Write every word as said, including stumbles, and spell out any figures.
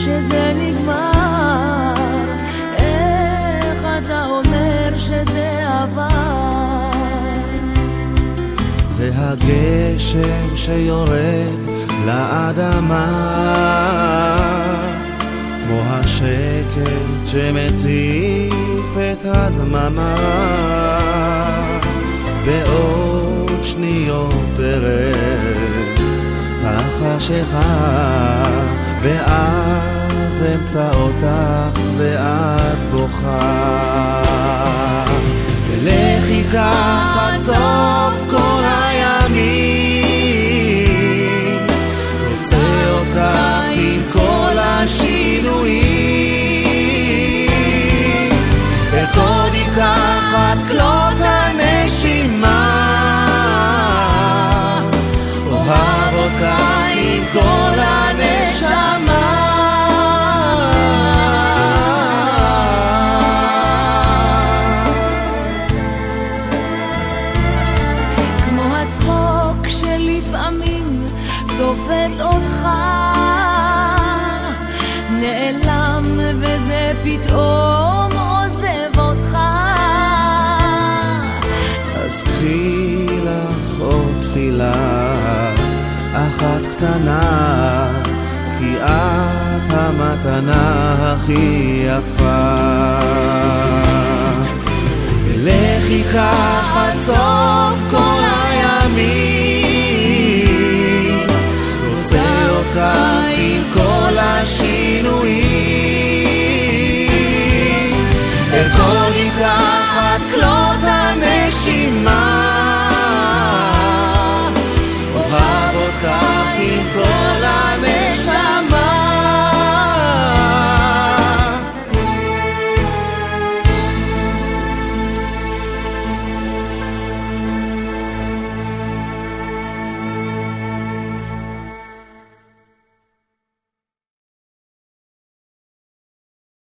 שזה נגמר? איך אתה אומר שזה עבר? זה הגשם שיורד לאדמה, כמו השקט שמציף את הדממה. בעוד שניות תרד החשיכה, ואז אמצא אותך ואת בוכה. ולך ייקח עד סוף כל הימים, רוצה אותך עם כל השינויים, ארקוד איתך עד כלות הנשימה, אוהב אותך עם כל הנשמה. כמו הצחוק שלפעמים תופס אותך, נעלם וזה פתאום עוזב אותך. אז קחי לך עוד תפילה אחת קטנה, כי את המתנה הכי יפה. ולך איתך עד סוף כל